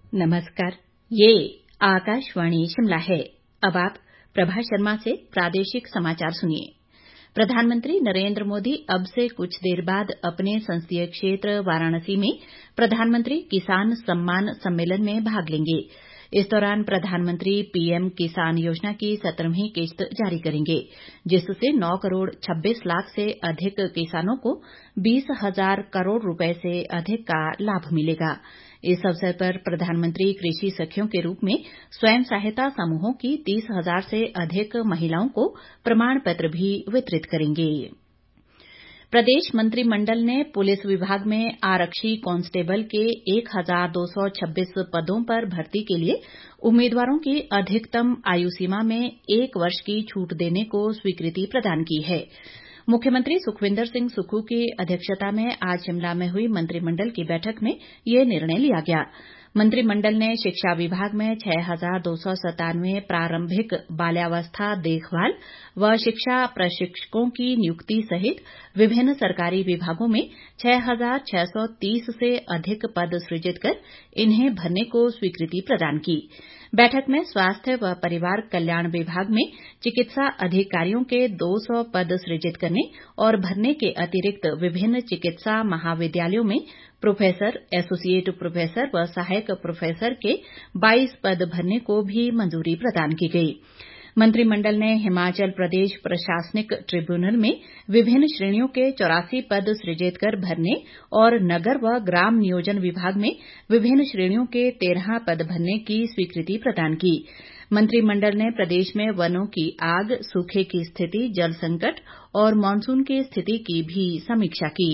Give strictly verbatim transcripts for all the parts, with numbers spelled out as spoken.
नमस्कार, ये आकाशवाणी शिमला है। अब आप प्रभा शर्मा से प्रादेशिक समाचार सुनिए। प्रधानमंत्री नरेंद्र मोदी अब से कुछ देर बाद अपने संसदीय क्षेत्र वाराणसी में प्रधानमंत्री किसान सम्मान सम्मेलन में भाग लेंगे। इस दौरान प्रधानमंत्री पीएम किसान योजना की सत्रहवीं किश्त जारी करेंगे, जिससे नौ करोड़ छब्बीस लाख से अधिक किसानों को बीस हजार करोड़ रुपए से अधिक का लाभ मिलेगा। इस अवसर पर प्रधानमंत्री कृषि सखियों के रूप में स्वयं सहायता समूहों की तीस हजार से अधिक महिलाओं को प्रमाण पत्र भी वितरित करेंगे। प्रदेश मंत्रिमंडल ने पुलिस विभाग में आरक्षी कांस्टेबल के एक हजार दो सौ छब्बीस पदों पर भर्ती के लिए उम्मीदवारों की अधिकतम आयु सीमा में एक वर्ष की छूट देने को स्वीकृति प्रदान की है। मुख्यमंत्री सुखविंदर सिंह सुक्खू की अध्यक्षता में आज शिमला में हुई मंत्रिमंडल की बैठक में ये निर्णय लिया गया। मंत्रिमंडल ने शिक्षा विभाग में छह हजार दो सौ सतानवे प्रारंभिक बाल्यावस्था देखभाल व शिक्षा प्रशिक्षकों की नियुक्ति सहित विभिन्न सरकारी विभागों में छह हजार छह सौ तीस से अधिक पद सृजित कर इन्हें भरने को स्वीकृति प्रदान की। बैठक में स्वास्थ्य व परिवार कल्याण विभाग में चिकित्सा अधिकारियों के दो सौ पद सृजित करने और भरने के अतिरिक्त विभिन्न चिकित्सा महाविद्यालयों में प्रोफेसर, एसोसिएट प्रोफेसर व सहायक प्रोफेसर के बाईस पद भरने को भी मंजूरी प्रदान की गई। मंत्रिमंडल ने हिमाचल प्रदेश प्रशासनिक ट्रिब्यूनल में विभिन्न श्रेणियों के चौरासी पद सृजित कर भरने और नगर व ग्राम नियोजन विभाग में विभिन्न श्रेणियों के तेरह पद भरने की स्वीकृति प्रदान की। मंत्रिमंडल ने प्रदेश में वनों की आग, सूखे की स्थिति, जल संकट और मानसून की स्थिति की भी समीक्षा की।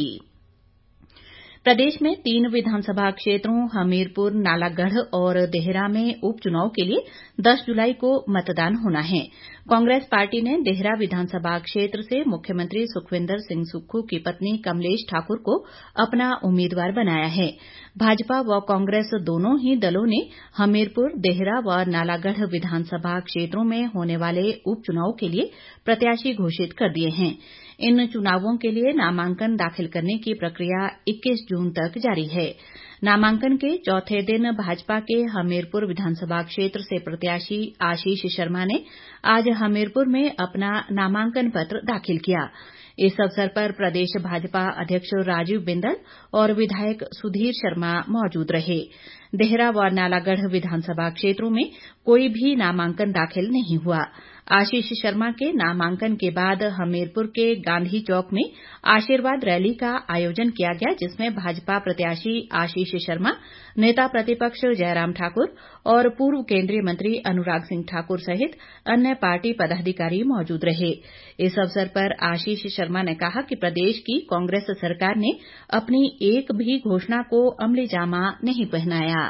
प्रदेश में तीन विधानसभा क्षेत्रों हमीरपुर, नालागढ़ और देहरा में उपचुनाव के लिए दस जुलाई को मतदान होना है। कांग्रेस पार्टी ने देहरा विधानसभा क्षेत्र से मुख्यमंत्री सुखविंदर सिंह सुक्खू की पत्नी कमलेश ठाकुर को अपना उम्मीदवार बनाया है। भाजपा व कांग्रेस दोनों ही दलों ने हमीरपुर, देहरा व नालागढ़ विधानसभा क्षेत्रों में होने वाले उपचुनाव के लिए प्रत्याशी घोषित कर दिए हैं। इन चुनावों के लिए नामांकन दाखिल करने की प्रक्रिया इक्कीस जून तक जारी है। नामांकन के चौथे दिन भाजपा के हमीरपुर विधानसभा क्षेत्र से प्रत्याशी आशीष शर्मा ने आज हमीरपुर में अपना नामांकन पत्र दाखिल किया। इस अवसर पर प्रदेश भाजपा अध्यक्ष राजीव बिंदल और विधायक सुधीर शर्मा मौजूद रहे। देहरा व नालागढ़ विधानसभा क्षेत्रों में कोई भी नामांकन दाखिल नहीं हुआ। आशीष शर्मा के नामांकन के बाद हमीरपुर के गांधी चौक में आशीर्वाद रैली का आयोजन किया गया, जिसमें भाजपा प्रत्याशी आशीष शर्मा, नेता प्रतिपक्ष जयराम ठाकुर और पूर्व केंद्रीय मंत्री अनुराग सिंह ठाकुर सहित अन्य पार्टी पदाधिकारी मौजूद रहे। इस अवसर पर आशीष शर्मा ने कहा कि प्रदेश की कांग्रेस सरकार ने अपनी एक भी घोषणा को अमलीजामा नहीं पहनाया।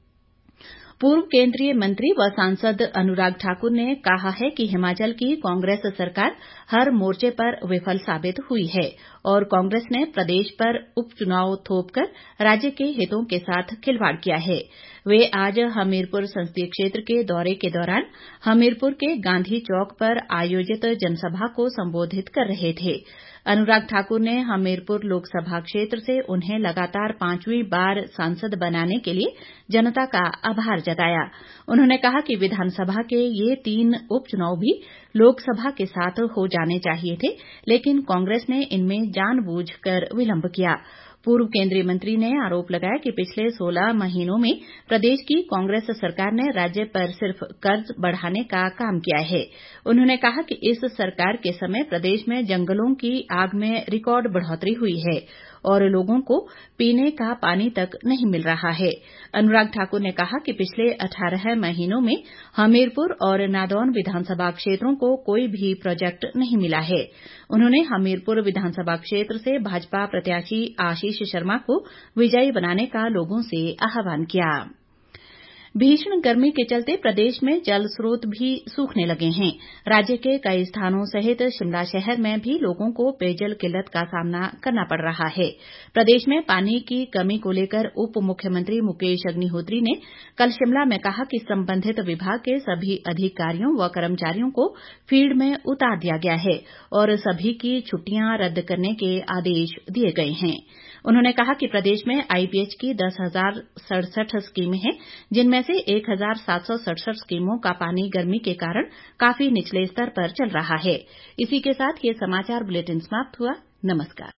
पूर्व केंद्रीय मंत्री व सांसद अनुराग ठाकुर ने कहा है कि हिमाचल की कांग्रेस सरकार हर मोर्चे पर विफल साबित हुई है और कांग्रेस ने प्रदेश पर उपचुनाव थोपकर राज्य के हितों के साथ खिलवाड़ किया है। वे आज हमीरपुर संसदीय क्षेत्र के दौरे के दौरान हमीरपुर के गांधी चौक पर आयोजित जनसभा को संबोधित कर रहे थे। अनुराग ठाकुर ने हमीरपुर लोकसभा क्षेत्र से उन्हें लगातार पांचवीं बार सांसद बनाने के लिए जनता का आभार जताया। उन्होंने कहा कि विधानसभा के ये तीन उपचुनाव भी लोकसभा के साथ हो जाने चाहिए थे, लेकिन कांग्रेस ने इनमें जानबूझकर विलंब किया। पूर्व केंद्रीय मंत्री ने आरोप लगाया कि पिछले सोलह महीनों में प्रदेश की कांग्रेस सरकार ने राज्य पर सिर्फ कर्ज बढ़ाने का काम किया है। उन्होंने कहा कि इस सरकार के समय प्रदेश में जंगलों की आग में रिकॉर्ड बढ़ोतरी हुई है और लोगों को पीने का पानी तक नहीं मिल रहा है। अनुराग ठाकुर ने कहा कि पिछले अठारह महीनों में हमीरपुर और नादौन विधानसभा क्षेत्रों को कोई भी प्रोजेक्ट नहीं मिला है। उन्होंने हमीरपुर विधानसभा क्षेत्र से भाजपा प्रत्याशी आशीष शर्मा को विजयी बनाने का लोगों से आह्वान किया। भीषण गर्मी के चलते प्रदेश में जल स्रोत भी सूखने लगे हैं। राज्य के कई स्थानों सहित शिमला शहर में भी लोगों को पेयजल किल्लत का सामना करना पड़ रहा है। प्रदेश में पानी की कमी को लेकर उप मुख्यमंत्री मुकेश अग्निहोत्री ने कल शिमला में कहा कि संबंधित विभाग के सभी अधिकारियों व कर्मचारियों को फील्ड में उतार दिया गया है और सभी की छुट्टियां रद्द करने के आदेश दिए गए हैं। उन्होंने कहा कि प्रदेश में आईपीएच की दस हजार सड़सठ स्कीमें हैं, जिनमें से एक हजार सात सौ सड़सठ स्कीमों का पानी गर्मी के कारण काफी निचले स्तर पर चल रहा है। इसी के साथ ये समाचार बुलेटिन समाप्त हुआ। नमस्कार।